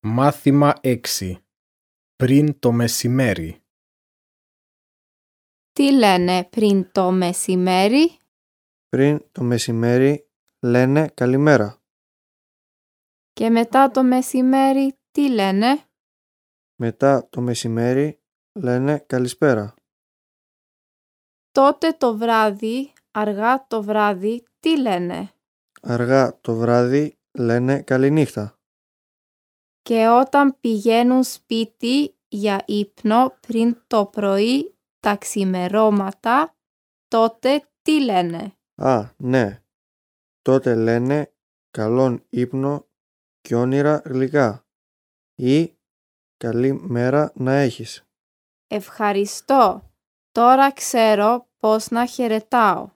Μάθημα 6. Πριν το μεσημέρι. Τι λένε πριν το μεσημέρι? Πριν το μεσημέρι λένε καλημέρα. Και μετά το μεσημέρι τι λένε? Μετά το μεσημέρι λένε καλησπέρα. Τότε το βράδυ, αργά το βράδυ, τι λένε? Αργά το βράδυ λένε καληνύχτα. Και όταν πηγαίνουν σπίτι για ύπνο πριν το πρωί, τα ξημερώματα, τότε τι λένε? Α, ναι. Τότε λένε καλόν ύπνο και όνειρα γλυκά ή καλή μέρα να έχεις. Ευχαριστώ. Τώρα ξέρω πώς να χαιρετάω.